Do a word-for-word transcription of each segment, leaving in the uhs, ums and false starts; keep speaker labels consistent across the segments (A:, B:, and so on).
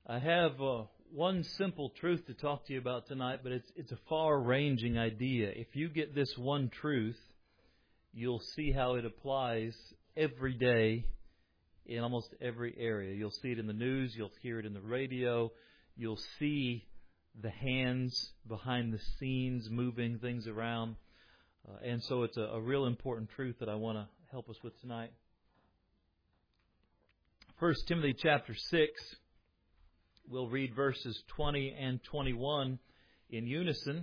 A: I have uh, one simple truth to talk to you about tonight, but it's it's a far-ranging idea. If you get this one truth, you'll see how it applies every day in almost every area. You'll see it in the news, you'll hear it in the radio, you'll see the hands behind the scenes moving things around. Uh, and so it's a, a real important truth that I want to help us with tonight. First Timothy chapter six. We'll read verses twenty and twenty-one in unison.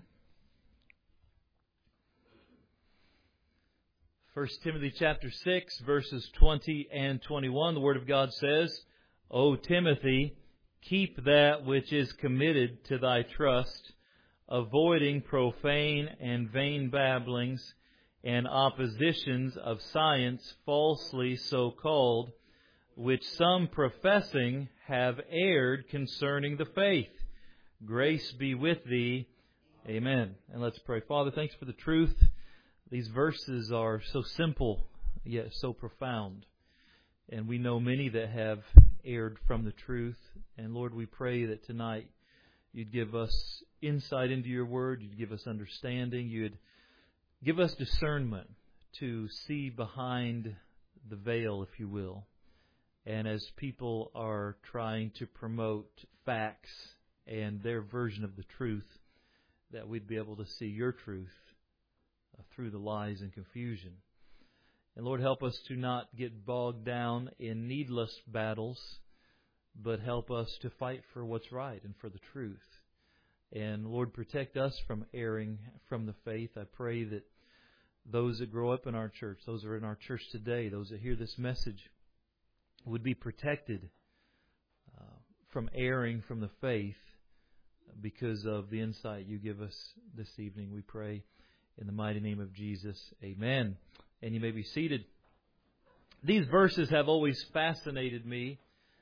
A: First Timothy chapter six, verses twenty and twenty-one, the Word of God says, O Timothy, keep that which is committed to thy trust, avoiding profane and vain babblings and oppositions of science falsely so called, which some professing have erred concerning the faith. Grace be with thee. Amen. And let's pray. Father, thanks for the truth. These verses are so simple, yet so profound. And we know many that have erred from the truth. And Lord, we pray that tonight You'd give us insight into Your Word. You'd give us understanding. You'd give us discernment to see behind the veil, if you will. And as people are trying to promote facts and their version of the truth, that we'd be able to see Your truth uh, through the lies and confusion. And Lord, help us to not get bogged down in needless battles, but help us to fight for what's right and for the truth. And Lord, protect us from erring from the faith. I pray that those that grow up in our church, those that are in our church today, those that hear this message, would be protected uh, from erring from the faith because of the insight You give us this evening. We pray in the mighty name of Jesus. Amen. And you may be seated. These verses have always fascinated me.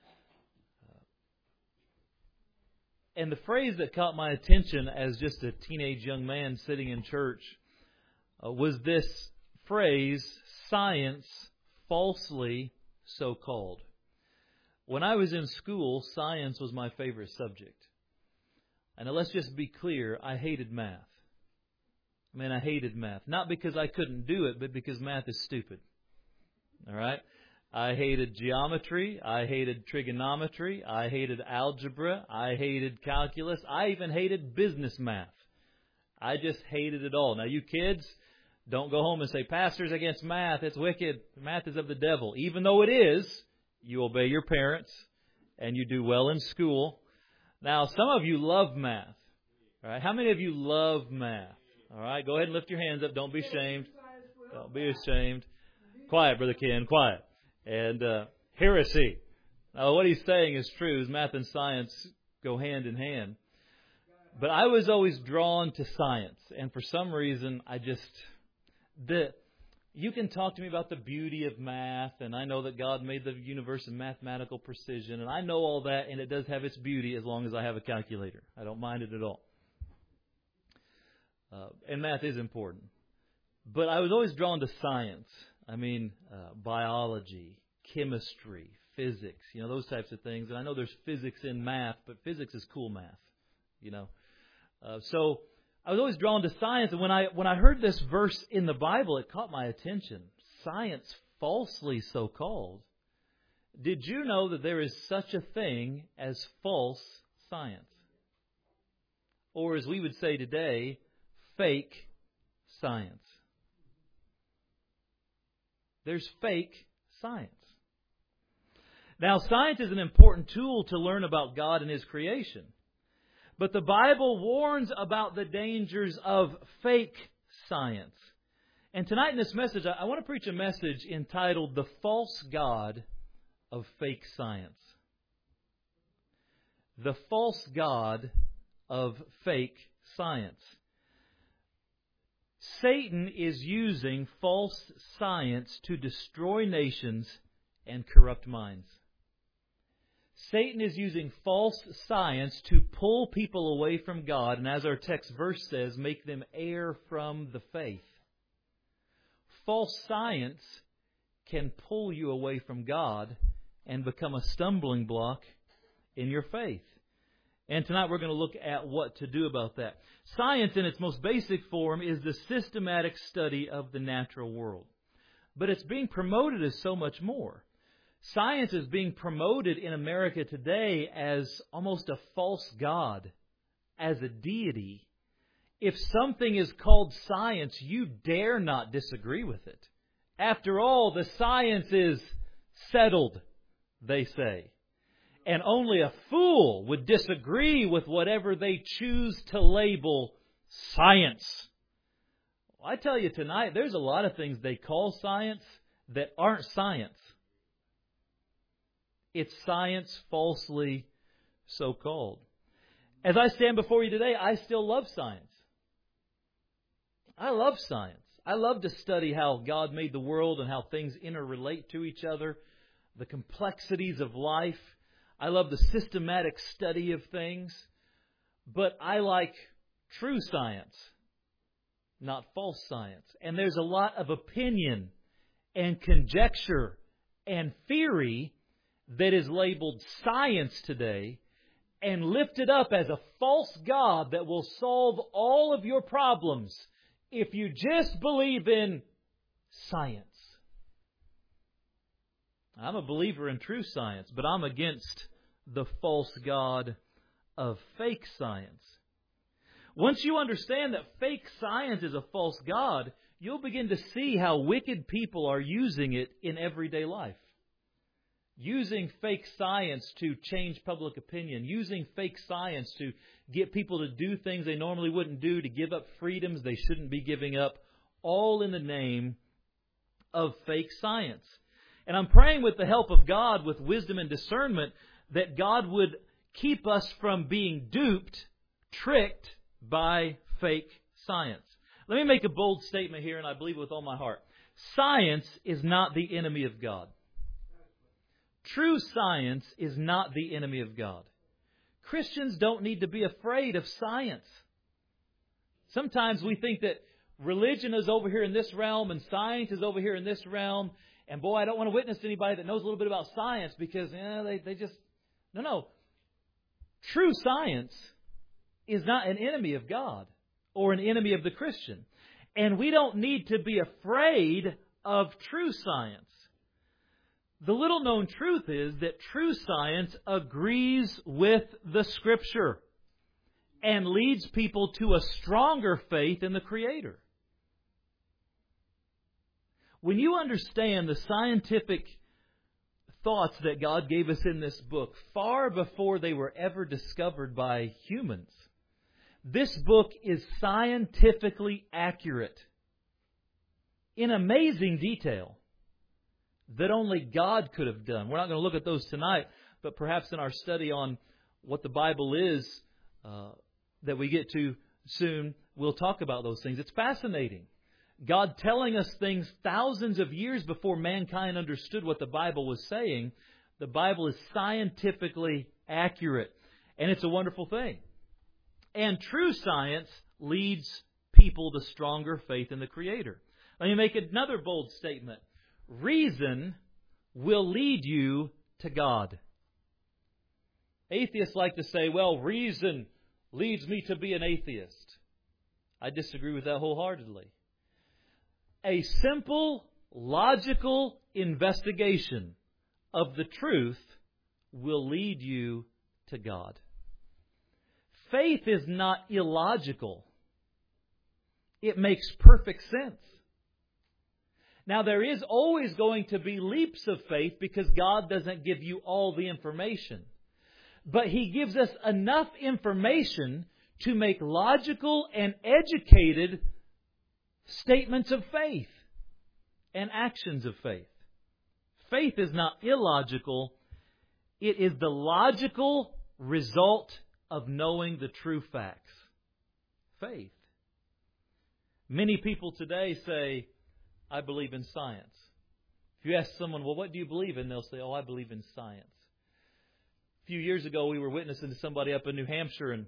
A: And the phrase that caught my attention as just a teenage young man sitting in church uh, was this phrase, science falsely so called. When I was in school, science was my favorite subject. And let's just be clear, I hated math. I mean, I hated math. Not because I couldn't do it, but because math is stupid. All right? I hated geometry. I hated trigonometry. I hated algebra. I hated calculus. I even hated business math. I just hated it all. Now, you kids, don't go home and say, Pastor's against math. It's wicked. Math is of the devil. Even though it is, you obey your parents and you do well in school. Now, some of you love math. All right? How many of you love math? All right, go ahead and lift your hands up. Don't be ashamed. Don't be ashamed. Quiet, Brother Ken, quiet. And uh, heresy. Now, what he's saying is true. Is math and science go hand in hand. But I was always drawn to science. And for some reason, I just... the You can talk to me about the beauty of math. And I know that God made the universe in mathematical precision. And I know all that. And it does have its beauty as long as I have a calculator. I don't mind it at all. Uh, and math is important. But I was always drawn to science. I mean, uh, biology, chemistry, physics, you know, those types of things. And I know there's physics in math, but physics is cool math, you know. Uh, so I was always drawn to science. And when I when I heard this verse in the Bible, it caught my attention. Science falsely so called. Did you know that there is such a thing as false science? Or as we would say today, fake science. There's fake science. Now, science is an important tool to learn about God and His creation. But the Bible warns about the dangers of fake science. And tonight in this message, I want to preach a message entitled, The False God of Fake Science. The False God of Fake Science. Satan is using false science to destroy nations and corrupt minds. Satan is using false science to pull people away from God, and as our text verse says, make them err from the faith. False science can pull you away from God and become a stumbling block in your faith. And tonight we're going to look at what to do about that. Science in its most basic form is the systematic study of the natural world. But it's being promoted as so much more. Science is being promoted in America today as almost a false god, as a deity. If something is called science, you dare not disagree with it. After all, the science is settled, they say. And only a fool would disagree with whatever they choose to label science. Well, I tell you tonight, there's a lot of things they call science that aren't science. It's science falsely so called. As I stand before you today, I still love science. I love science. I love to study how God made the world and how things interrelate to each other, the complexities of life. I love the systematic study of things. But I like true science, not false science. And there's a lot of opinion and conjecture and theory that is labeled science today and lifted up as a false god that will solve all of your problems if you just believe in science. I'm a believer in true science, but I'm against the false god of fake science. Once you understand that fake science is a false god, you'll begin to see how wicked people are using it in everyday life. Using fake science to change public opinion. Using fake science to get people to do things they normally wouldn't do, to give up freedoms they shouldn't be giving up, all in the name of fake science. And I'm praying with the help of God, with wisdom and discernment, that God would keep us from being duped, tricked by fake science. Let me make a bold statement here, and I believe it with all my heart. Science is not the enemy of God. True science is not the enemy of God. Christians don't need to be afraid of science. Sometimes we think that religion is over here in this realm and science is over here in this realm. And boy, I don't want to witness to anybody that knows a little bit about science because eh, they, they just... No, no. True science is not an enemy of God or an enemy of the Christian. And we don't need to be afraid of true science. The little known truth is that true science agrees with the Scripture and leads people to a stronger faith in the Creator. When you understand the scientific thoughts that God gave us in this book, far before they were ever discovered by humans, this book is scientifically accurate in amazing detail that only God could have done. We're not going to look at those tonight, but perhaps in our study on what the Bible is uh, that we get to soon, we'll talk about those things. It's fascinating. God telling us things thousands of years before mankind understood what the Bible was saying. The Bible is scientifically accurate, and it's a wonderful thing. And true science leads people to stronger faith in the Creator. Let me make another bold statement. Reason will lead you to God. Atheists like to say, well, reason leads me to be an atheist. I disagree with that wholeheartedly. A simple, logical investigation of the truth will lead you to God. Faith is not illogical. It makes perfect sense. Now, there is always going to be leaps of faith because God doesn't give you all the information. But He gives us enough information to make logical and educated statements of faith and actions of faith. Faith is not illogical. It is the logical result of knowing the true facts. Faith. Many people today say, I believe in science. If you ask someone, well, what do you believe in? They'll say, oh, I believe in science. A few years ago, we were witnessing to somebody up in New Hampshire, and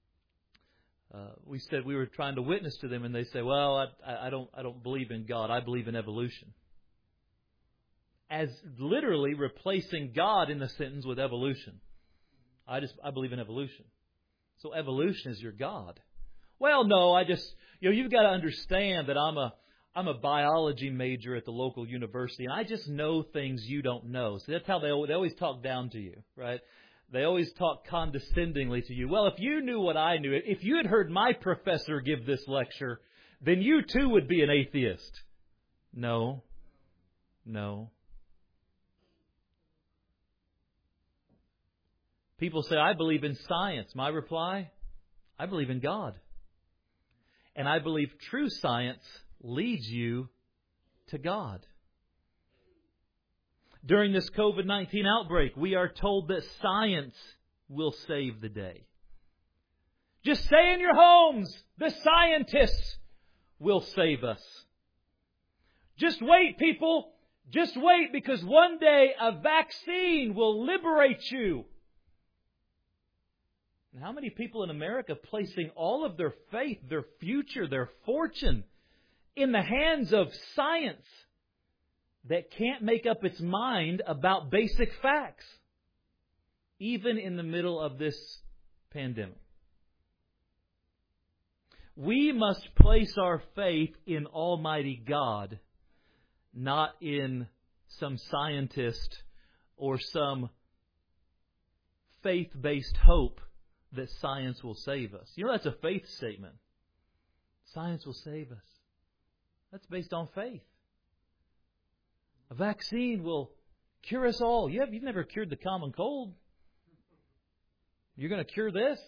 A: uh, we said we were trying to witness to them, and they say, well, I, I don't, I don't believe in God. I believe in evolution. As literally replacing God in the sentence with evolution. I just I believe in evolution. So evolution is your God. Well, no, I just, you know, you've got to understand that I'm a I'm a biology major at the local university, and I just know things you don't know. So that's how they they always talk down to you, right? They always talk condescendingly to you. Well, if you knew what I knew, if you had heard my professor give this lecture, then you too would be an atheist. No. No. People say, I believe in science. My reply, I believe in God. And I believe true science leads you to God. During this covid nineteen outbreak, we are told that science will save the day. Just stay in your homes. The scientists will save us. Just wait, people. Just wait, because one day a vaccine will liberate you. And how many people in America placing all of their faith, their future, their fortune in the hands of science that can't make up its mind about basic facts, even in the middle of this pandemic? We must place our faith in Almighty God, not in some scientist or some faith-based hope that science will save us. You know, that's a faith statement. Science will save us. That's based on faith. A vaccine will cure us all. You have, you've never cured the common cold. You're going to cure this?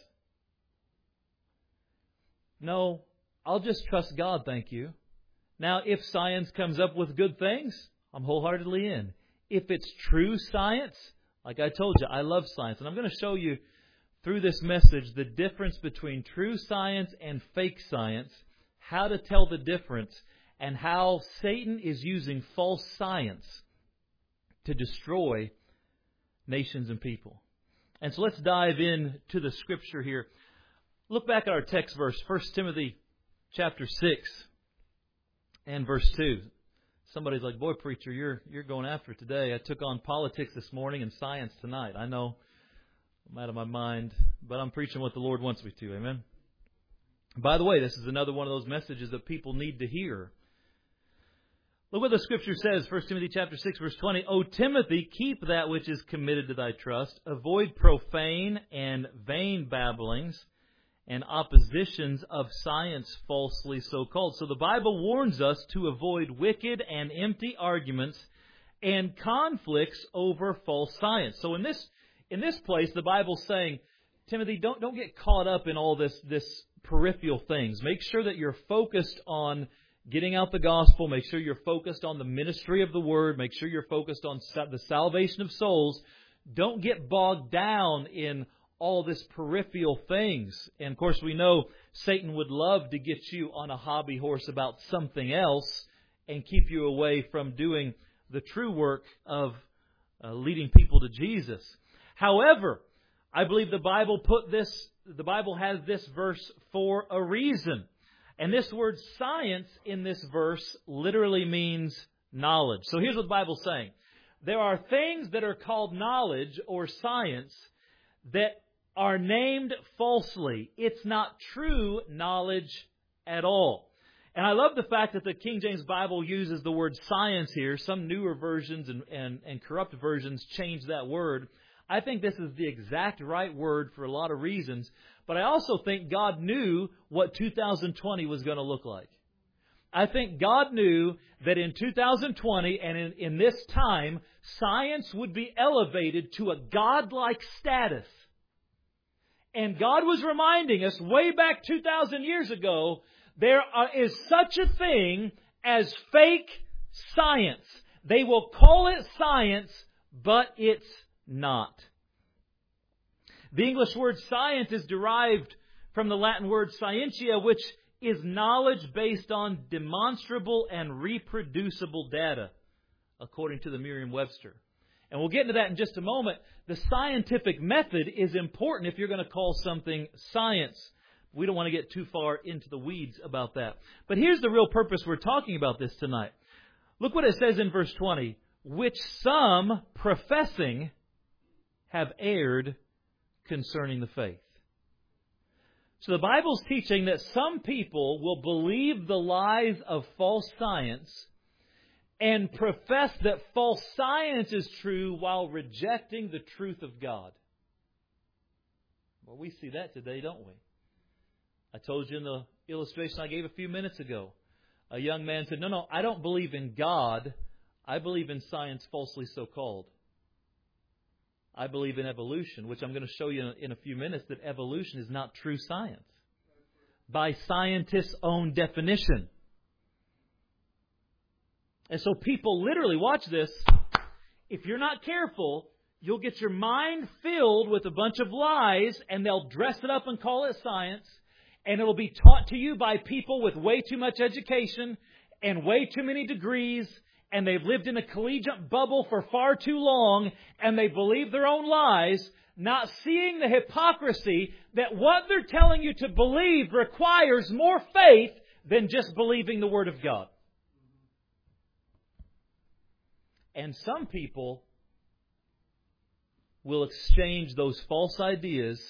A: No, I'll just trust God, thank you. Now, if science comes up with good things, I'm wholeheartedly in. If it's true science, like I told you, I love science. And I'm going to show you through this message the difference between true science and fake science, how to tell the difference, and how Satan is using false science to destroy nations and people. And so let's dive into the Scripture here. Look back at our text verse, First Timothy chapter six and verse two. Somebody's like, boy, preacher, you're you're going after it today. I took on politics this morning and science tonight. I know I'm out of my mind, but I'm preaching what the Lord wants me to. Amen. By the way, this is another one of those messages that people need to hear. Look what the Scripture says, First Timothy chapter six, verse twenty. O Timothy, keep that which is committed to thy trust. Avoid profane and vain babblings and oppositions of science falsely so called. So the Bible warns us to avoid wicked and empty arguments and conflicts over false science. So in this in this place, the Bible's saying, Timothy, don't don't get caught up in all this this peripheral things. Make sure that you're focused on getting out the gospel. Make sure you're focused on the ministry of the Word. Make sure you're focused on the salvation of souls. Don't get bogged down in all this peripheral things. And of course, we know Satan would love to get you on a hobby horse about something else and keep you away from doing the true work of uh, leading people to Jesus. However, I believe the Bible put this, the Bible has this verse for a reason. And this word science in this verse literally means knowledge. So here's what the Bible's saying. There are things that are called knowledge or science that are named falsely. It's not true knowledge at all. And I love the fact that the King James Bible uses the word science here. Some newer versions and, and, and corrupt versions change that word. I think this is the exact right word for a lot of reasons. But I also think God knew what two thousand twenty was going to look like. I think God knew that in two thousand twenty and in, in this time, science would be elevated to a godlike status. And God was reminding us way back two thousand years ago, there are, is such a thing as fake science. They will call it science, but it's not. The English word science is derived from the Latin word scientia, which is knowledge based on demonstrable and reproducible data, according to the Merriam-Webster. And we'll get into that in just a moment. The scientific method is important if you're going to call something science. We don't want to get too far into the weeds about that. But here's the real purpose we're talking about this tonight. Look what it says in verse twenty. Which some, professing, have erred concerning the faith. So the Bible's teaching that some people will believe the lies of false science and profess that false science is true while rejecting the truth of God. Well, we see that today, don't we? I told you in the illustration I gave a few minutes ago. A young man said, no, no, I don't believe in God. I believe in science falsely so-called. I believe in evolution, which I'm going to show you in a few minutes that evolution is not true science. By scientists' own definition. And so people literally, watch this, if you're not careful, you'll get your mind filled with a bunch of lies and they'll dress it up and call it science. And it'll be taught to you by people with way too much education and way too many degrees. And they've lived in a collegiate bubble for far too long. And they believe their own lies, not seeing the hypocrisy that what they're telling you to believe requires more faith than just believing the Word of God. And some people will exchange those false ideas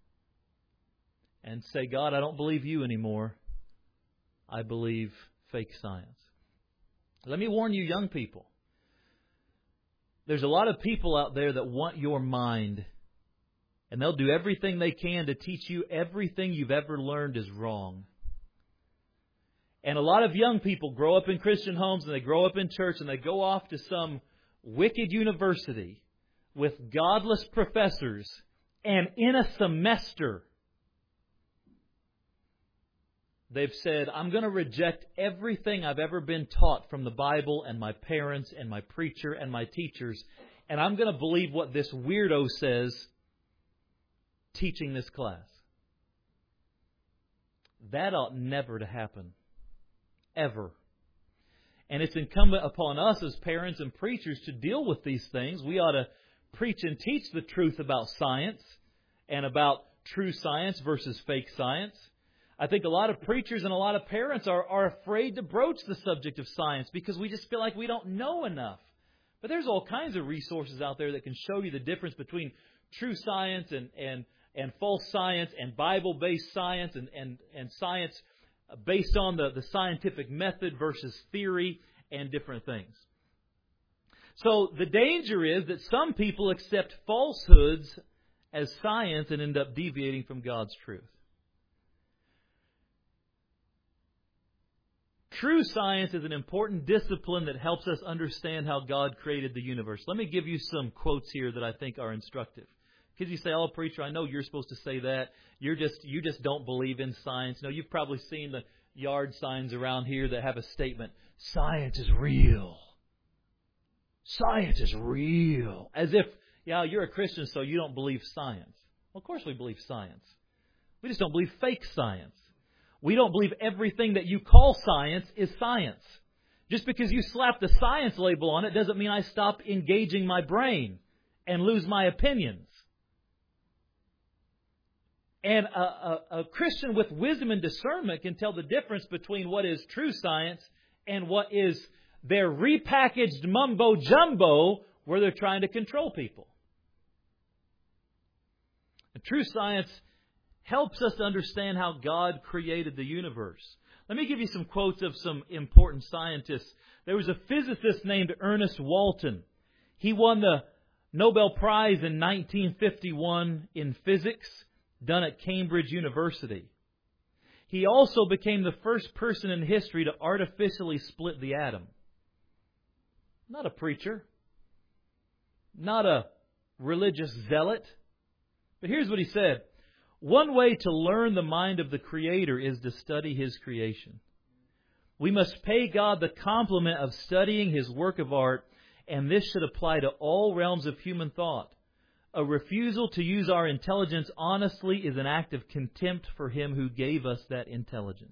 A: and say, God, I don't believe you anymore. I believe fake science. Let me warn you, young people. There's a lot of people out there that want your mind. And they'll do everything they can to teach you everything you've ever learned is wrong. And a lot of young people grow up in Christian homes and they grow up in church and they go off to some wicked university with godless professors, and in a semester they've said, I'm going to reject everything I've ever been taught from the Bible and my parents and my preacher and my teachers, and I'm going to believe what this weirdo says teaching this class. That ought never to happen. Ever. And it's incumbent upon us as parents and preachers to deal with these things. We ought to preach and teach the truth about science and about true science versus fake science. I think a lot of preachers and a lot of parents are, are afraid to broach the subject of science because we just feel like we don't know enough. But there's all kinds of resources out there that can show you the difference between true science and, and, and false science and Bible-based science and, and, and science based on the, the scientific method versus theory and different things. So the danger is that some people accept falsehoods as science and end up deviating from God's truth. True science is an important discipline that helps us understand how God created the universe. Let me give you some quotes here that I think are instructive. Because you say, oh, preacher, I know you're supposed to say that. You're just you just don't believe in science. No, you've probably seen the yard signs around here that have a statement, science is real. Science is real. As if, yeah, you're a Christian, so you don't believe science. Well, of course we believe science. We just don't believe fake science. We don't believe everything that you call science is science. Just because you slap the science label on it doesn't mean I stop engaging my brain and lose my opinions. And a, a, a Christian with wisdom and discernment can tell the difference between what is true science and what is their repackaged mumbo-jumbo where they're trying to control people. And true science helps us to understand how God created the universe. Let me give you some quotes of some important scientists. There was a physicist named Ernest Walton. He won the Nobel Prize in nineteen fifty-one in physics, done at Cambridge University. He also became the first person in history to artificially split the atom. Not a preacher. Not a religious zealot. But here's what he said. One way to learn the mind of the Creator is to study His creation. We must pay God the compliment of studying His work of art, and this should apply to all realms of human thought. A refusal to use our intelligence honestly is an act of contempt for Him who gave us that intelligence.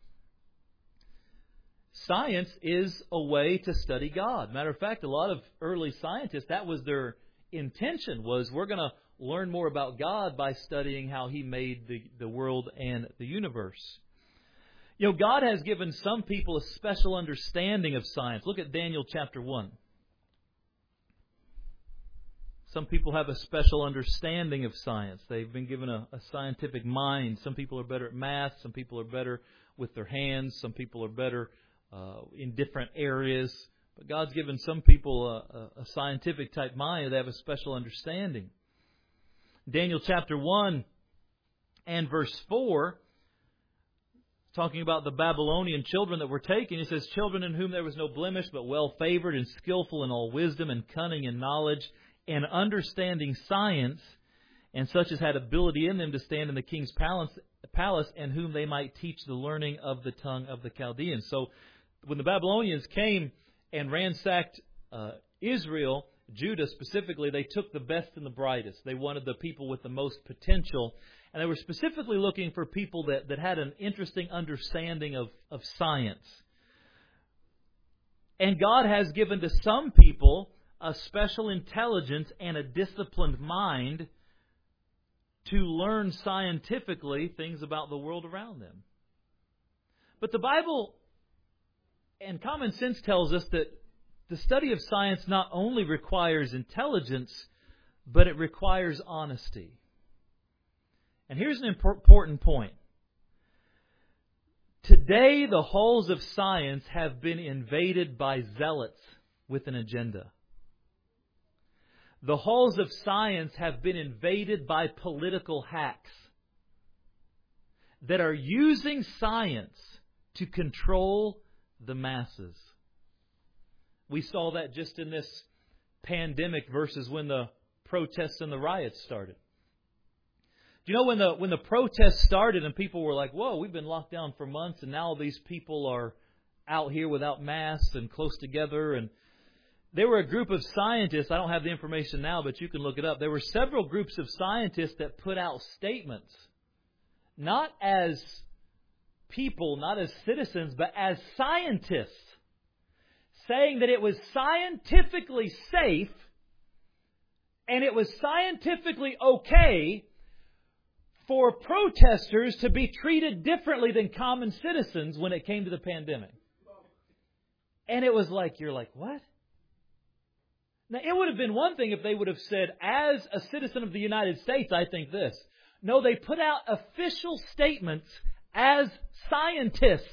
A: Science is a way to study God. Matter of fact, a lot of early scientists, that was their intention, was we're going to learn more about God by studying how He made the, the world and the universe. You know, God has given some people a special understanding of science. Look at Daniel chapter one. Some people have a special understanding of science. They've been given a, a scientific mind. Some people are better at math. Some people are better with their hands. Some people are better uh, in different areas. But God's given some people a, a, a scientific type mind. They have a special understanding. Daniel chapter one and verse four, talking about the Babylonian children that were taken, it says, children in whom there was no blemish, but well-favored and skillful in all wisdom and cunning and knowledge and understanding science, and such as had ability in them to stand in the king's palace, palace, and whom they might teach the learning of the tongue of the Chaldeans. So when the Babylonians came and ransacked uh, Israel, Judah specifically, they took the best and the brightest. They wanted the people with the most potential. And they were specifically looking for people that, that had an interesting understanding of, of science. And God has given to some people a special intelligence and a disciplined mind to learn scientifically things about the world around them. But the Bible and common sense tells us that the study of science not only requires intelligence, but it requires honesty. And here's an important point. Today, the halls of science have been invaded by zealots with an agenda. The halls of science have been invaded by political hacks that are using science to control the masses. We saw that just in this pandemic versus when the protests and the riots started. Do you know when the when the protests started and people were like, whoa, we've been locked down for months and now these people are out here without masks and close together. And there were a group of scientists, I don't have the information now, but you can look it up. There were several groups of scientists that put out statements, not as people, not as citizens, but as scientists, saying that it was scientifically safe and it was scientifically okay for protesters to be treated differently than common citizens when it came to the pandemic. And it was like, you're like, what? Now, it would have been one thing if they would have said, as a citizen of the United States, I think this. No, they put out official statements as scientists.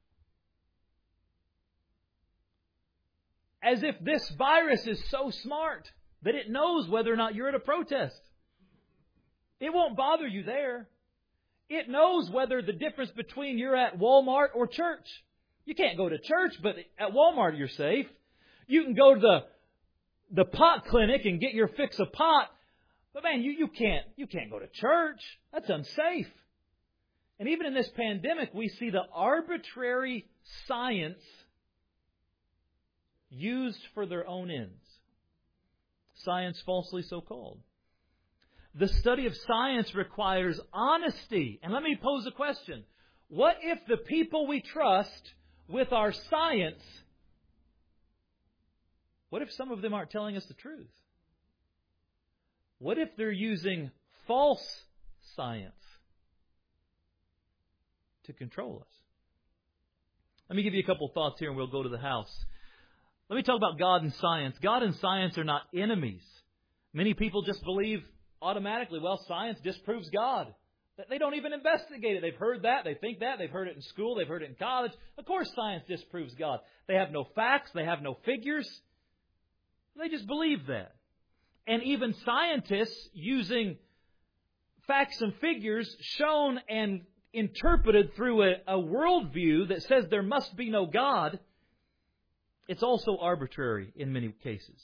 A: As if this virus is so smart that it knows whether or not you're at a protest. It won't bother you there. It knows whether the difference between you're at Walmart or church. You can't go to church, but at Walmart you're safe. You can go to the the pot clinic and get your fix of pot. But man, you, you can't you can't go to church. That's unsafe. And even in this pandemic, we see the arbitrary science used for their own ends. Science falsely so called. The study of science requires honesty. And let me pose a question. What if the people we trust with our science, what if some of them aren't telling us the truth? What if they're using false science to control us? Let me give you a couple thoughts here and we'll go to the house. Let me talk about God and science. God and science are not enemies. Many people just believe automatically, well, science disproves God. They don't even investigate it. They've heard that. They think that. They've heard it in school. They've heard it in college. Of course, science disproves God. They have no facts. They have no figures. They just believe that. And even scientists using facts and figures shown and interpreted through a, a worldview that says there must be no God, it's also arbitrary in many cases.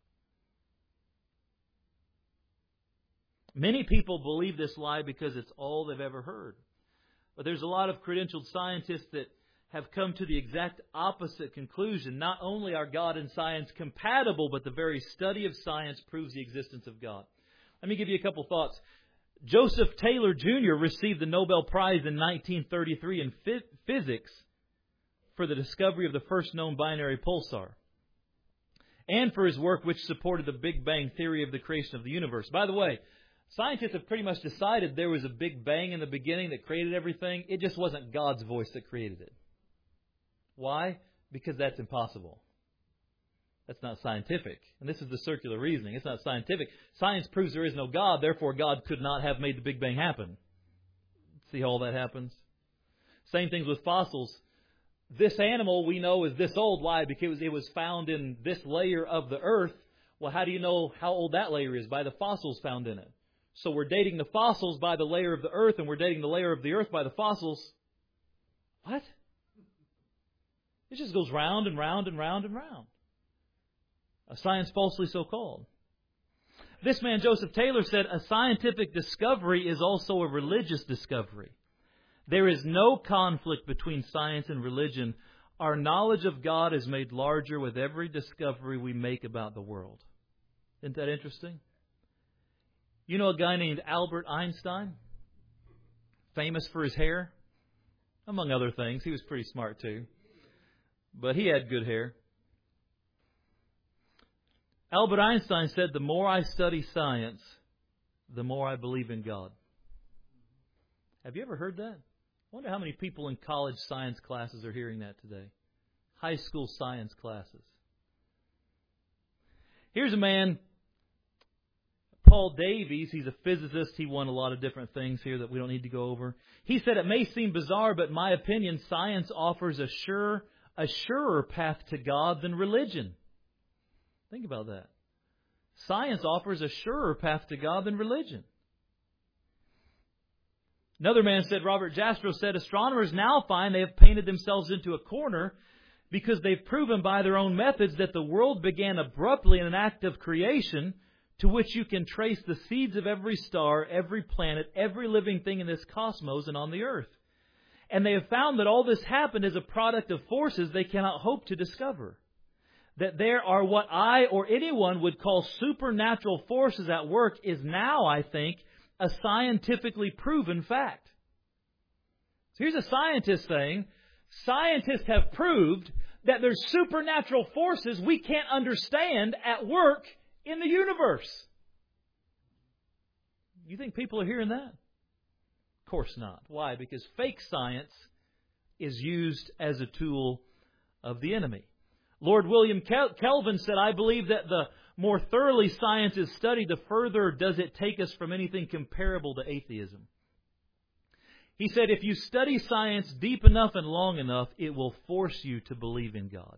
A: Many people believe this lie because it's all they've ever heard. But there's a lot of credentialed scientists that have come to the exact opposite conclusion. Not only are God and science compatible, but the very study of science proves the existence of God. Let me give you a couple thoughts. Joseph Taylor Junior received the Nobel Prize in nineteen thirty-three in physics for the discovery of the first known binary pulsar, and for his work which supported the Big Bang theory of the creation of the universe. By the way, scientists have pretty much decided there was a Big Bang in the beginning that created everything. It just wasn't God's voice that created it. Why? Because that's impossible. That's not scientific. And this is the circular reasoning. It's not scientific. Science proves there is no God, therefore God could not have made the Big Bang happen. See how all that happens? Same things with fossils. This animal we know is this old. Why? Because it was found in this layer of the earth. Well, how do you know how old that layer is? By the fossils found in it. So we're dating the fossils by the layer of the earth, and we're dating the layer of the earth by the fossils. What? It just goes round and round and round and round. A science falsely so called. This man, Joseph Taylor, said, a scientific discovery is also a religious discovery. There is no conflict between science and religion. Our knowledge of God is made larger with every discovery we make about the world. Isn't that interesting? You know a guy named Albert Einstein? Famous for his hair? Among other things. He was pretty smart too. But he had good hair. Albert Einstein said, the more I study science, the more I believe in God. Have you ever heard that? I wonder how many people in college science classes are hearing that today. High school science classes. Here's a man, Paul Davies. He's a physicist. He won a lot of different things here that we don't need to go over. He said, it may seem bizarre, but in my opinion, science offers a sure, a surer path to God than religion. Think about that. Science offers a surer path to God than religion. Another man said, Robert Jastrow said, astronomers now find they have painted themselves into a corner because they've proven by their own methods that the world began abruptly in an act of creation to which you can trace the seeds of every star, every planet, every living thing in this cosmos and on the earth. And they have found that all this happened as a product of forces they cannot hope to discover. That there are what I or anyone would call supernatural forces at work is now, I think, a scientifically proven fact. So here's a scientist saying, scientists have proved that there's supernatural forces we can't understand at work in the universe. You think people are hearing that? Of course not. Why? Because fake science is used as a tool of the enemy. Lord William Kelvin said, I believe that the more thoroughly science is studied, the further does it take us from anything comparable to atheism. He said, if you study science deep enough and long enough, it will force you to believe in God.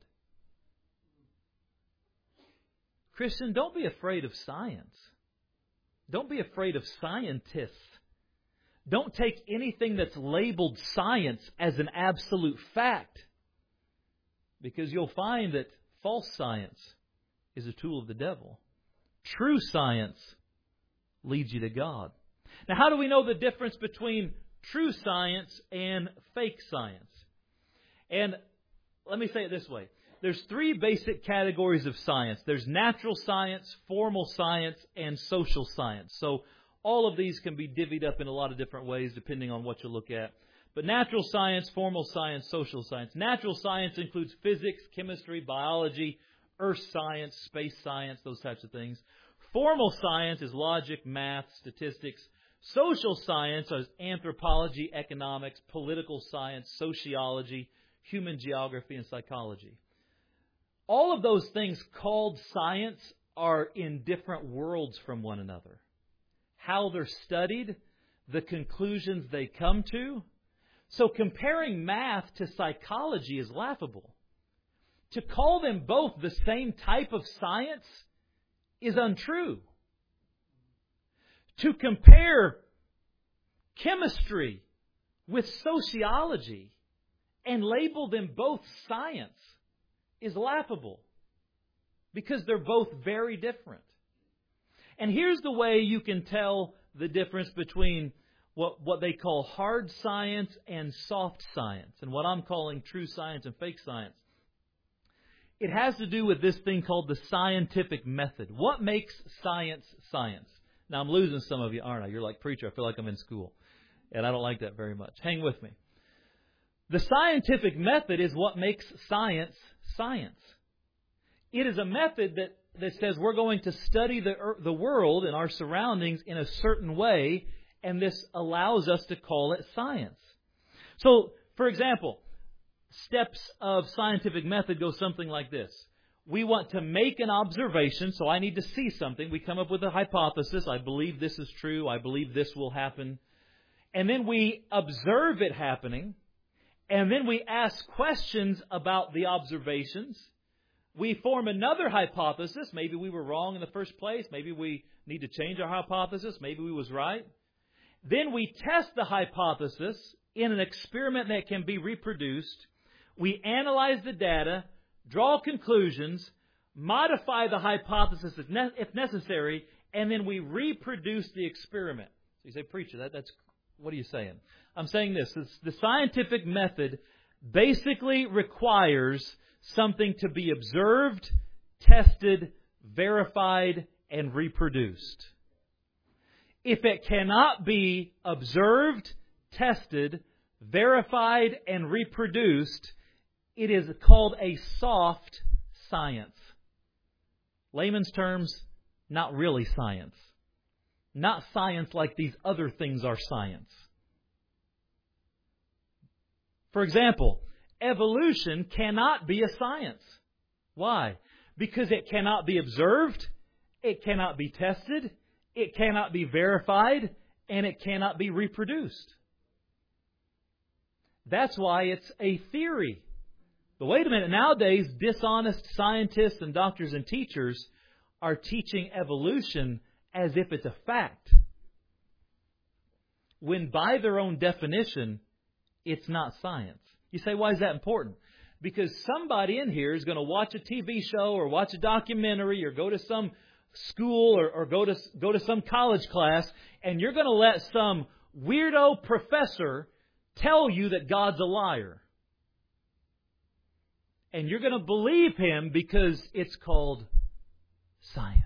A: Christian, don't be afraid of science. Don't be afraid of scientists. Don't take anything that's labeled science as an absolute fact. Because you'll find that false science is a tool of the devil. True science leads you to God. Now, how do we know the difference between true science and fake science? And let me say it this way. There's three basic categories of science. There's natural science, formal science, and social science. So all of these can be divvied up in a lot of different ways depending on what you look at. But natural science, formal science, social science. Natural science includes physics, chemistry, biology, earth science, space science, those types of things. Formal science is logic, math, statistics. Social science is anthropology, economics, political science, sociology, human geography, and psychology. All of those things called science are in different worlds from one another. How they're studied, the conclusions they come to. So comparing math to psychology is laughable. To call them both the same type of science is untrue. To compare chemistry with sociology and label them both science is laughable. Because they're both very different. And here's the way you can tell the difference between what, what they call hard science and soft science, and what I'm calling true science and fake science. It has to do with this thing called the scientific method. What makes science science? Now, I'm losing some of you, aren't I? You're like, preacher, I feel like I'm in school. And I don't like that very much. Hang with me. The scientific method is what makes science science. It is a method that, that says we're going to study the, the world and our surroundings in a certain way, and this allows us to call it science. So, for example, steps of scientific method go something like this. We want to make an observation, so I need to see something. We come up with a hypothesis. I believe this is true. I believe this will happen. And then we observe it happening. And then we ask questions about the observations. We form another hypothesis. Maybe we were wrong in the first place. Maybe we need to change our hypothesis. Maybe we was right. Then we test the hypothesis in an experiment that can be reproduced. We analyze the data, draw conclusions, modify the hypothesis if, ne- if necessary, and then we reproduce the experiment. So you say, preacher, that, that's what are you saying? I'm saying this. It's, the scientific method basically requires something to be observed, tested, verified, and reproduced. If it cannot be observed, tested, verified, and reproduced, it is called a soft science. Layman's terms, not really science. Not science like these other things are science. For example, evolution cannot be a science. Why? Because it cannot be observed, it cannot be tested, it cannot be verified, and it cannot be reproduced. That's why it's a theory. But wait a minute, nowadays, dishonest scientists and doctors and teachers are teaching evolution as if it's a fact. When by their own definition, it's not science. You say, why is that important? Because somebody in here is going to watch a T V show or watch a documentary or go to some school or, or go to go to some college class, and you're going to let some weirdo professor tell you that God's a liar. And you're going to believe him because it's called science.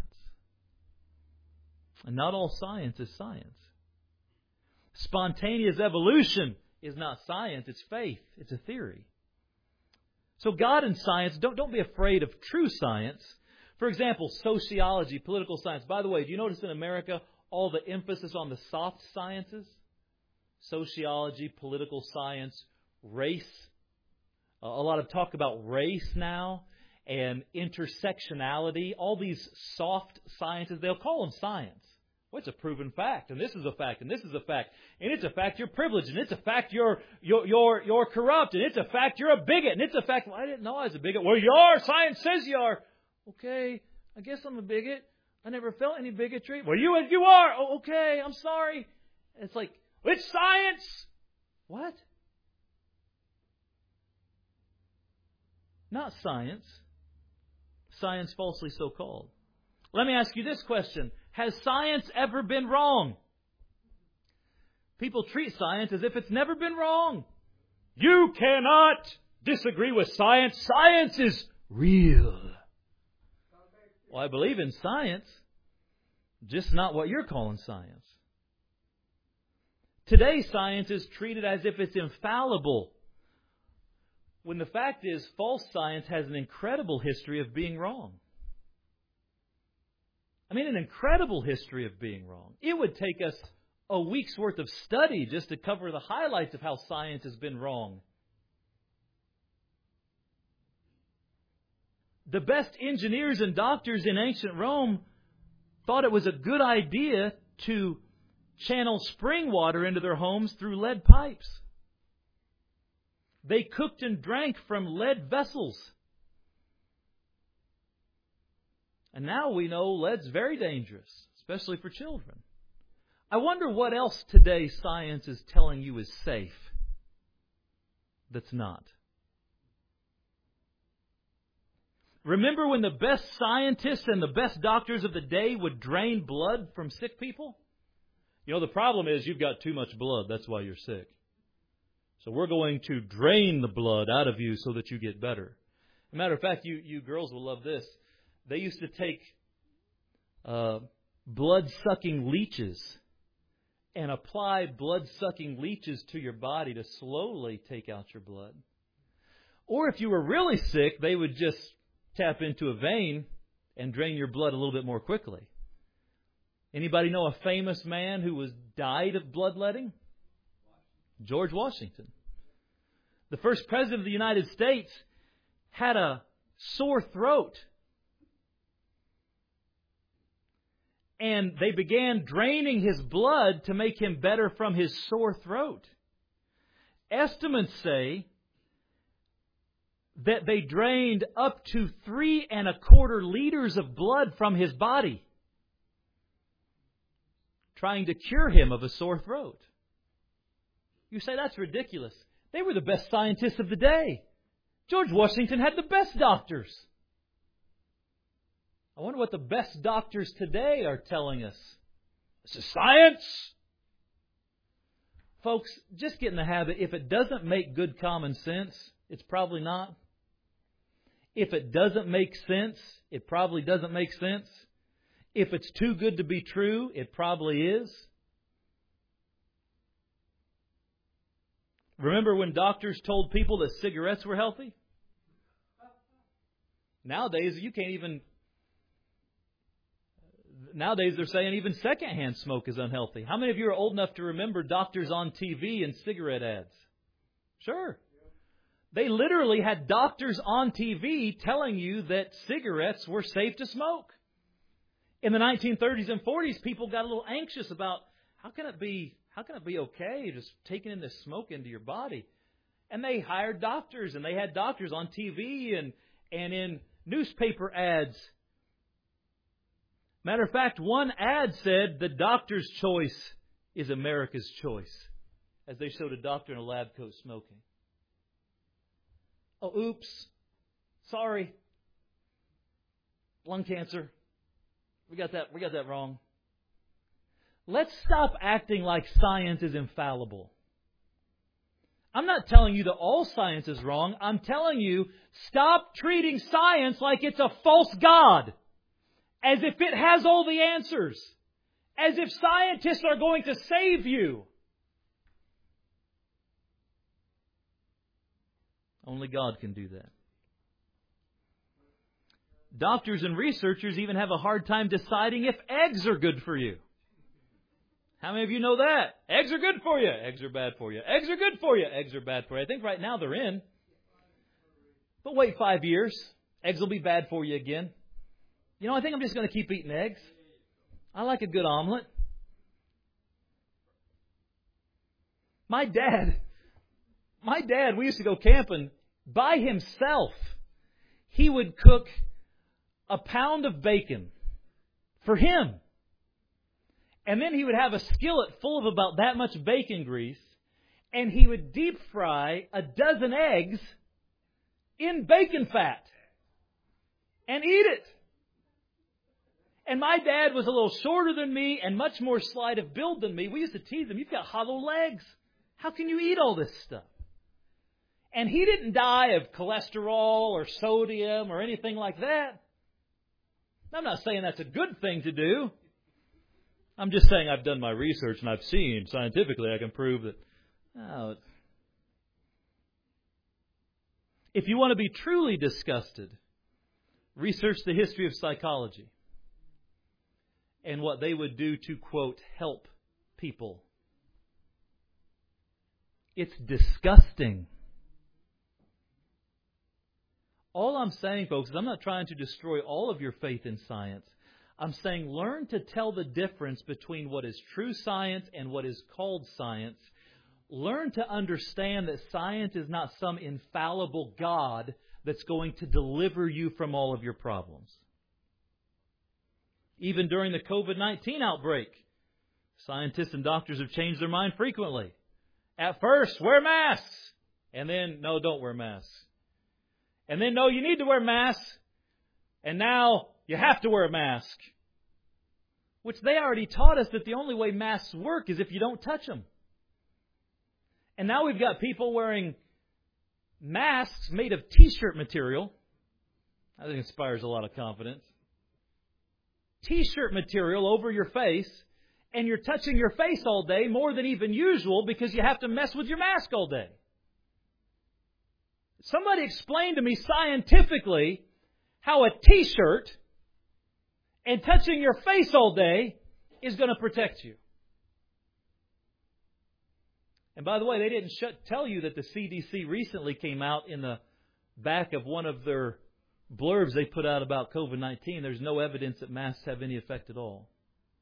A: And not all science is science. Spontaneous evolution is not science, it's faith. It's a theory. So God and science, don't, don't be afraid of true science. For example, sociology, political science. By the way, do you notice in America all the emphasis on the soft sciences? Sociology, political science, race. A lot of talk about race now and intersectionality. All these soft sciences, they'll call them science. Well, it's a proven fact, and this is a fact, and this is a fact, and it's a fact you're privileged, and it's a fact you're you're you're, you're corrupt, and it's a fact you're a bigot, and it's a fact, well, I didn't know I was a bigot. Well, you are. Science says you are. Okay, I guess I'm a bigot. I never felt any bigotry. Well, you you are. Oh, okay, I'm sorry. It's like, it's science. What? Not science. Science falsely so called. Let me ask you this question. Has science ever been wrong? People treat science as if it's never been wrong. You cannot disagree with science. Science is real. Well, I believe in science, just not what you're calling science. Today, science is treated as if it's infallible, when the fact is, false science has an incredible history of being wrong. I mean, an incredible history of being wrong. It would take us a week's worth of study just to cover the highlights of how science has been wrong. The best engineers and doctors in ancient Rome thought it was a good idea to channel spring water into their homes through lead pipes. They cooked and drank from lead vessels. And now we know lead's very dangerous, especially for children. I wonder what else today science is telling you is safe that's not. Remember when the best scientists and the best doctors of the day would drain blood from sick people? You know, the problem is you've got too much blood. That's why you're sick. So we're going to drain the blood out of you so that you get better. As a matter of fact, you, you girls will love this. They used to take uh, blood-sucking leeches and apply blood-sucking leeches to your body to slowly take out your blood. Or if you were really sick, they would just tap into a vein and drain your blood a little bit more quickly. Anybody know a famous man who was died of bloodletting? George Washington. The first president of the United States had a sore throat And they began draining his blood to make him better from his sore throat. Estimates say that they drained up to three and a quarter liters of blood from his body, trying to cure him of a sore throat. You say, that's ridiculous. They were the best scientists of the day. George Washington had the best doctors. I wonder what the best doctors today are telling us. This is science. Folks, just get in the habit. If it doesn't make good common sense, it's probably not. If it doesn't make sense, it probably doesn't make sense. If it's too good to be true, it probably is. Remember when doctors told people that cigarettes were healthy? Nowadays, you can't even... Nowadays, they're saying even secondhand smoke is unhealthy. How many of you are old enough to remember doctors on T V and cigarette ads? Sure. They literally had doctors on T V telling you that cigarettes were safe to smoke. In the nineteen thirties and forties, people got a little anxious about how can it be, how can it be okay just taking in this smoke into your body? And they hired doctors, and they had doctors on T V and, and in newspaper ads. Matter of fact, one ad said the doctor's choice is America's choice, as they showed a doctor in a lab coat smoking. Oh, oops. Sorry. Lung cancer. We got that, we got that wrong. Let's stop acting like science is infallible. I'm not telling you that all science is wrong. I'm telling you, stop treating science like it's a false god. As if it has all the answers. As if scientists are going to save you. Only God can do that. Doctors and researchers even have a hard time deciding if eggs are good for you. How many of you know that? Eggs are good for you. Eggs are bad for you. Eggs are good for you. Eggs are bad for you. I think right now they're in. But wait five years. Eggs will be bad for you again. You know, I think I'm just going to keep eating eggs. I like a good omelet. My dad, my dad, we used to go camping by himself. He would cook a pound of bacon for him. And then he would have a skillet full of about that much bacon grease. And he would deep fry a dozen eggs in bacon fat. And eat it. And my dad was a little shorter than me and much more slight of build than me. We used to tease him, you've got hollow legs. How can you eat all this stuff? And he didn't die of cholesterol or sodium or anything like that. I'm not saying that's a good thing to do. I'm just saying I've done my research and I've seen scientifically I can prove that. Oh, if you want to be truly disgusted, research the history of psychology and what they would do to, quote, help people. It's disgusting. All I'm saying, folks, is I'm not trying to destroy all of your faith in science. I'm saying learn to tell the difference between what is true science and what is called science. Learn to understand that science is not some infallible God that's going to deliver you from all of your problems. Even during the covid nineteen outbreak, scientists and doctors have changed their mind frequently. At first, wear masks. And then, no, don't wear masks. And then, no, you need to wear masks. And now, you have to wear a mask. Which they already taught us that the only way masks work is if you don't touch them. And now we've got people wearing masks made of T-shirt material. I think it inspires a lot of confidence. T-shirt material over your face. And you're touching your face all day more than even usual because you have to mess with your mask all day. Somebody explain to me scientifically how a T-shirt and touching your face all day is going to protect you. And by the way, they didn't shut, tell you that the C D C recently came out in the back of one of their blurbs they put out about covid nineteen. There's no evidence that masks have any effect at all.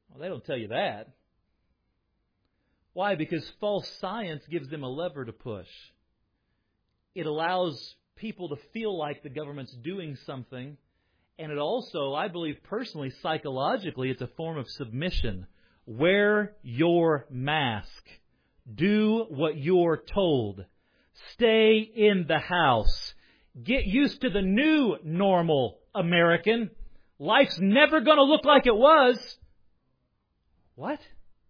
A: Well, they don't tell you that. Why? Because false science gives them a lever to push. It allows people to feel like the government's doing something. And it also, I believe personally, psychologically, it's a form of submission. Wear your mask. Do what you're told. Stay in the house. Get used to the new normal, American. Life's never going to look like it was. What?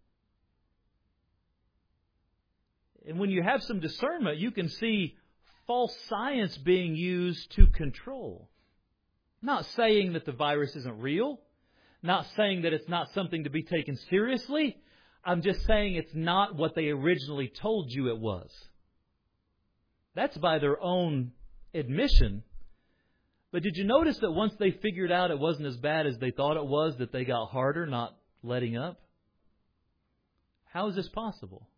A: And when you have some discernment, you can see false science being used to control. Not saying that the virus isn't real. Not saying that it's not something to be taken seriously. I'm just saying it's not what they originally told you it was. That's by their own admission. But did you notice that once they figured out it wasn't as bad as they thought it was, that they got harder, not letting up? How is this possible?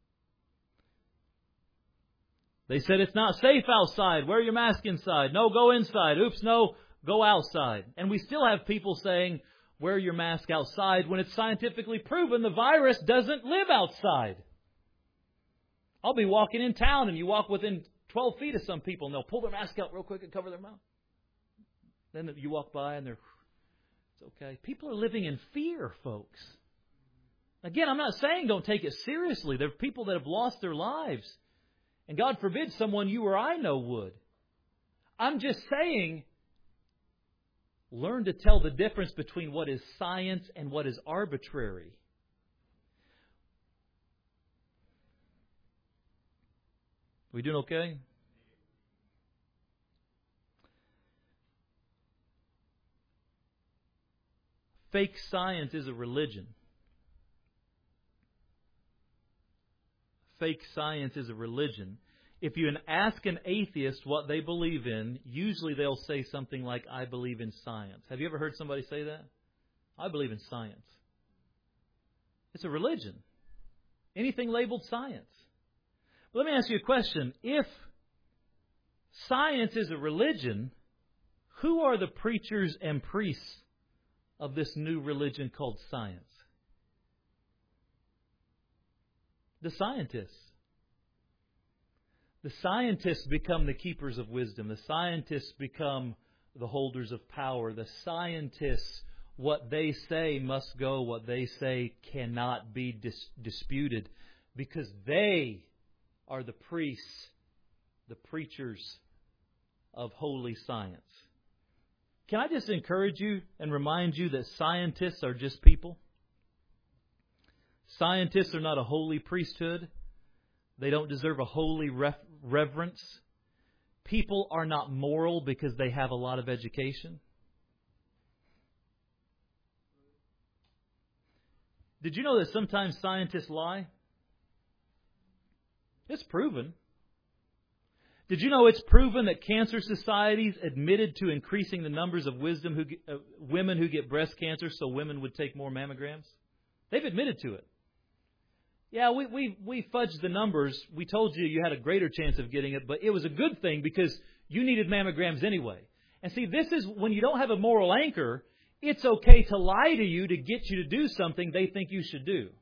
A: They said it's not safe outside. Wear your mask inside. No, go inside. Oops, no, go outside. And we still have people saying, wear your mask outside, when it's scientifically proven the virus doesn't live outside. I'll be walking in town and you walk within twelve feet of some people and they'll pull their mask out real quick and cover their mouth. Then you walk by and they're, it's okay. People are living in fear, folks. Again, I'm not saying don't take it seriously. There are people that have lost their lives. And God forbid someone you or I know would. I'm just saying, learn to tell the difference between what is science and what is arbitrary. We doing okay? Fake science is a religion. Fake science is a religion. If you ask an atheist what they believe in, usually they'll say something like, I believe in science. Have you ever heard somebody say that? I believe in science. It's a religion. Anything labeled science. Let me ask you a question. If science is a religion, who are the preachers and priests of this new religion called science? The scientists. The scientists become the keepers of wisdom. The scientists become the holders of power. The scientists, what they say must go. What they say cannot be dis- disputed. Because they are the priests, the preachers of holy science. Can I just encourage you and remind you that scientists are just people? Scientists are not a holy priesthood. They don't deserve a holy ref- reverence. People are not moral because they have a lot of education. Did you know that sometimes scientists lie? It's proven. Did you know it's proven that cancer societies admitted to increasing the numbers of wisdom who get, uh, women who get breast cancer so women would take more mammograms? They've admitted to it. Yeah, we, we, we fudged the numbers. We told you you had a greater chance of getting it, but it was a good thing because you needed mammograms anyway. And see, this is when you don't have a moral anchor, it's okay to lie to you to get you to do something they think you should do.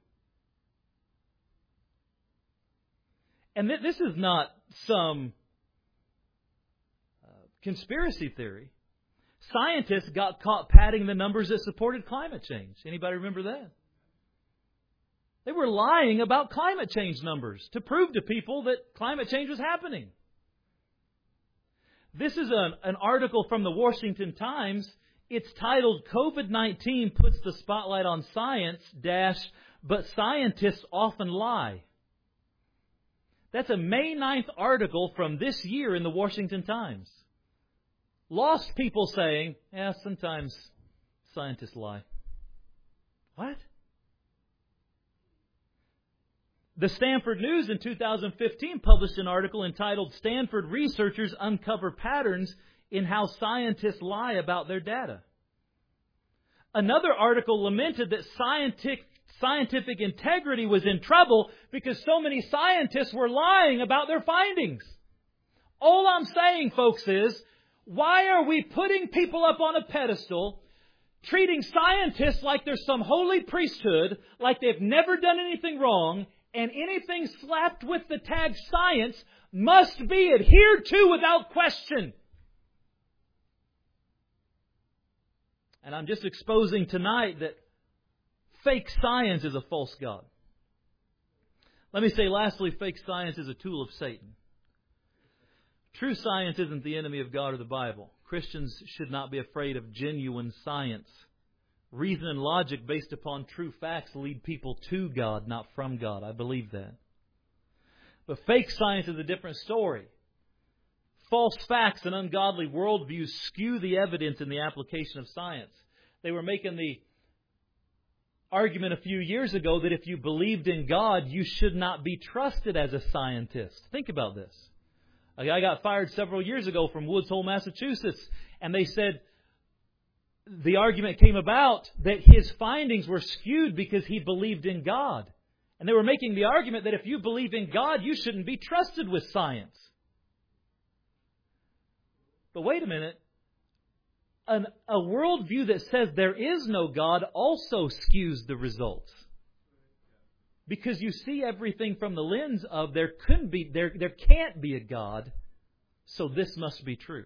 A: And th- this is not some uh, conspiracy theory. Scientists got caught padding the numbers that supported climate change. Anybody remember that? They were lying about climate change numbers to prove to people that climate change was happening. This is an, an article from the Washington Times. It's titled, COVID nineteen puts the spotlight on science, dash, but scientists often lie. That's a May ninth article from this year in the Washington Times. Lost people saying, yeah, sometimes scientists lie. What? The Stanford News in two thousand fifteen published an article entitled, Stanford Researchers Uncover Patterns in How Scientists Lie About Their Data. Another article lamented that scientific, scientific integrity was in trouble because so many scientists were lying about their findings. All I'm saying, folks, is why are we putting people up on a pedestal treating scientists like there's some holy priesthood, like they've never done anything wrong, and anything slapped with the tag science must be adhered to without question. And I'm just exposing tonight that fake science is a false god. Let me say lastly, fake science is a tool of Satan. True science isn't the enemy of God or the Bible. Christians should not be afraid of genuine science. Reason and logic based upon true facts lead people to God, not from God. I believe that. But fake science is a different story. False facts and ungodly worldviews skew the evidence in the application of science. They were making the argument a few years ago that if you believed in God, you should not be trusted as a scientist. Think about this. A guy got fired several years ago from Woods Hole, Massachusetts, and they said the argument came about that his findings were skewed because he believed in God. And they were making the argument that if you believe in God, you shouldn't be trusted with science. But wait a minute. An, a worldview that says there is no God also skews the results. Because you see everything from the lens of there couldn't be, there, there can't be a God, so this must be true.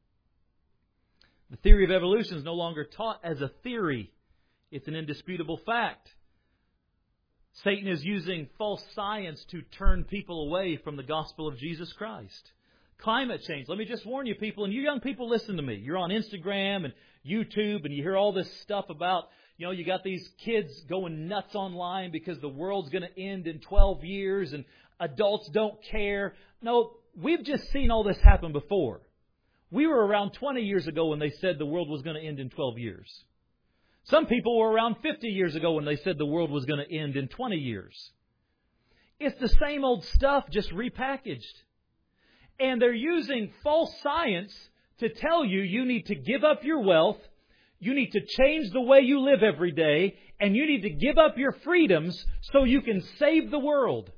A: The theory of evolution is no longer taught as a theory. It's an indisputable fact. Satan is using false science to turn people away from the gospel of Jesus Christ. Climate change. Let me just warn you people, and you young people listen to me. You're on Instagram and YouTube and you hear all this stuff about, you know, you got these kids going nuts online because the world's going to end in twelve years and adults don't care. No, we've just seen all this happen before. We were around twenty years ago when they said the world was going to end in twelve years. Some people were around fifty years ago when they said the world was going to end in twenty years. It's the same old stuff, just repackaged. And they're using false science to tell you you need to give up your wealth, you need to change the way you live every day, and you need to give up your freedoms so you can save the world.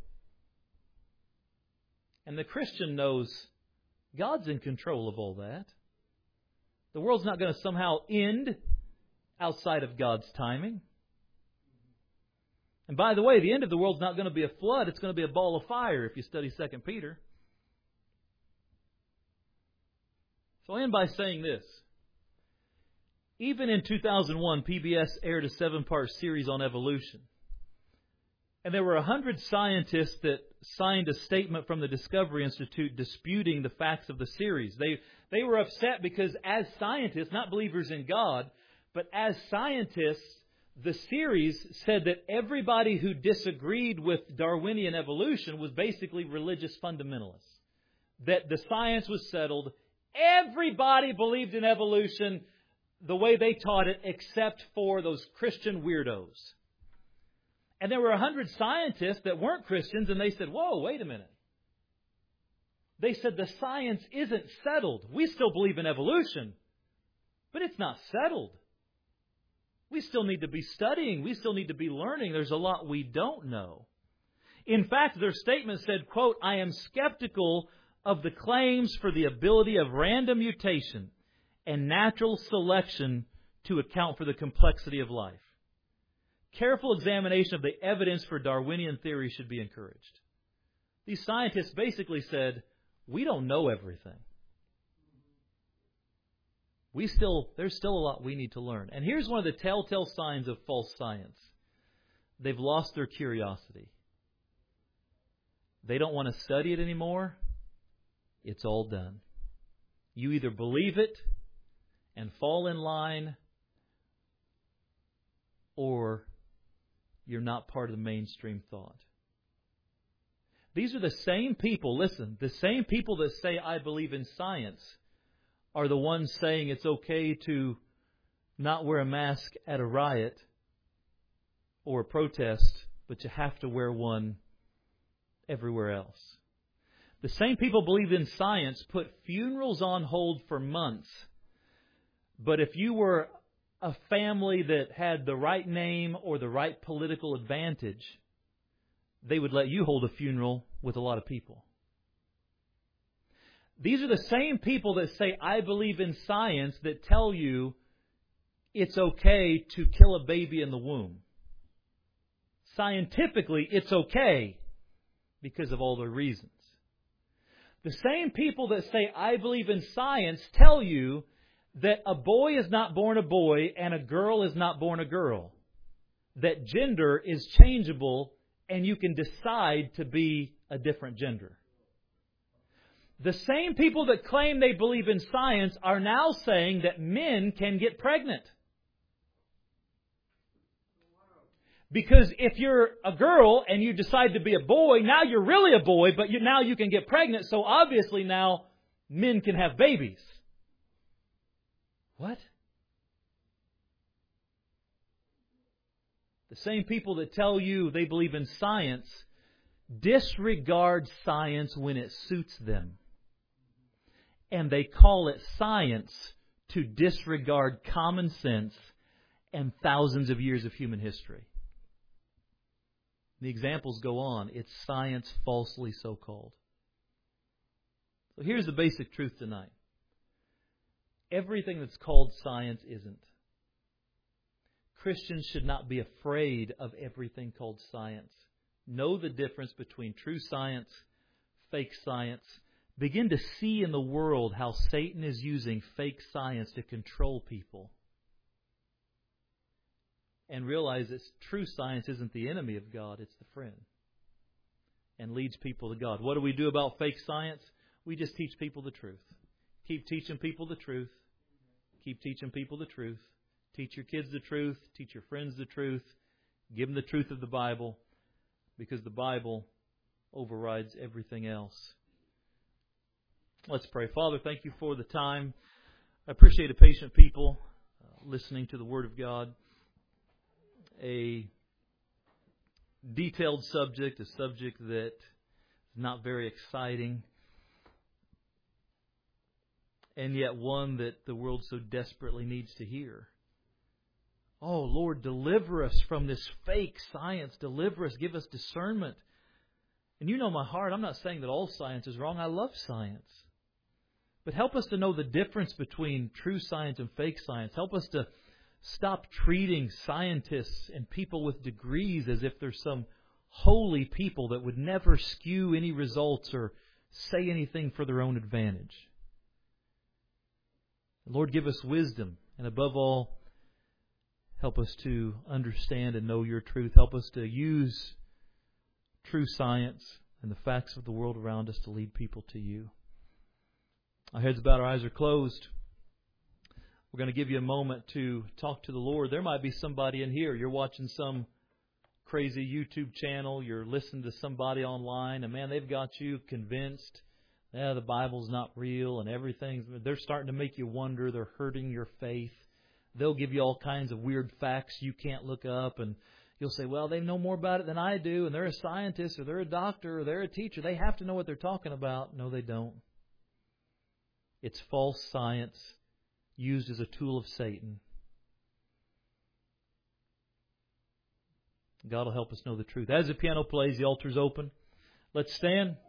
A: And the Christian knows God's in control of all that. The world's not going to somehow end outside of God's timing. And by the way, the end of the world's not going to be a flood. It's going to be a ball of fire if you study Second Peter. So I'll end by saying this. Even in two thousand one, P B S aired a seven-part series on evolution. And there were a hundred scientists that signed a statement from the Discovery Institute disputing the facts of the series. They, they were upset because as scientists, not believers in God, but as scientists, the series said that everybody who disagreed with Darwinian evolution was basically religious fundamentalists. That the science was settled. Everybody believed in evolution the way they taught it, except for those Christian weirdos. And there were a hundred scientists that weren't Christians, and they said, whoa, wait a minute. They said the science isn't settled. We still believe in evolution, but it's not settled. We still need to be studying. We still need to be learning. There's a lot we don't know. In fact, their statement said, quote, I am skeptical of the claims for the ability of random mutation and natural selection to account for the complexity of life. Careful examination of the evidence for Darwinian theory should be encouraged. These scientists basically said, we don't know everything. We still, there's still a lot we need to learn. And here's one of the telltale signs of false science. They've lost their curiosity. They don't want to study it anymore. It's all done. You either believe it and fall in line, or you're not part of the mainstream thought. These are the same people, listen, the same people that say, I believe in science, are the ones saying it's okay to not wear a mask at a riot or a protest, but you have to wear one everywhere else. The same people believe in science put funerals on hold for months. But if you were a family that had the right name or the right political advantage, they would let you hold a funeral with a lot of people. These are the same people that say, I believe in science, that tell you it's okay to kill a baby in the womb. Scientifically, it's okay because of all the reasons. The same people that say, I believe in science, tell you that a boy is not born a boy and a girl is not born a girl. That gender is changeable and you can decide to be a different gender. The same people that claim they believe in science are now saying that men can get pregnant. Because if you're a girl and you decide to be a boy, now you're really a boy, but you, now you can get pregnant, so obviously now men can have babies. What? The same people that tell you they believe in science disregard science when it suits them. And they call it science to disregard common sense and thousands of years of human history. The examples go on. It's science falsely so called. So here's the basic truth tonight. Everything that's called science isn't. Christians should not be afraid of everything called science. Know the difference between true science, fake science. Begin to see in the world how Satan is using fake science to control people. And realize that true science isn't the enemy of God, it's the friend. And leads people to God. What do we do about fake science? We just teach people the truth. Keep teaching people the truth. Keep teaching people the truth. Teach your kids the truth. Teach your friends the truth. Give them the truth of the Bible. Because the Bible overrides everything else. Let's pray. Father, thank you for the time. I appreciate a patient people uh, listening to the Word of God. A detailed subject, a subject that is not very exciting, and yet one that the world so desperately needs to hear. Oh, Lord, deliver us from this fake science. Deliver us. Give us discernment. And you know my heart. I'm not saying that all science is wrong. I love science. But help us to know the difference between true science and fake science. Help us to stop treating scientists and people with degrees as if they're some holy people that would never skew any results or say anything for their own advantage. Lord, give us wisdom, and above all, help us to understand and know your truth. Help us to use true science and the facts of the world around us to lead people to you. Our heads bowed, our eyes are closed. We're going to give you a moment to talk to the Lord. There might be somebody in here. You're watching some crazy YouTube channel. You're listening to somebody online, and man, they've got you convinced, yeah, the Bible's not real and everything. They're starting to make you wonder. They're hurting your faith. They'll give you all kinds of weird facts you can't look up, and you'll say, well, they know more about it than I do, and they're a scientist, or they're a doctor, or they're a teacher. They have to know what they're talking about. No, they don't. It's false science used as a tool of Satan. God will help us know the truth. As the piano plays, the altar's open. Let's stand.